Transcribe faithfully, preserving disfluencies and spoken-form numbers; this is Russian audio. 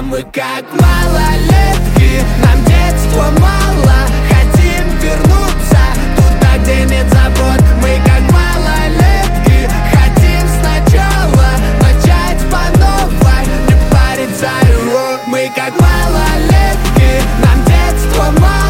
мы как малолетки, нам детства мало, хотим вернуться туда, где нет забот. Мы как малолетки, хотим сначала начать по новой, не париться его. Мы как малолетки, нам детства мало.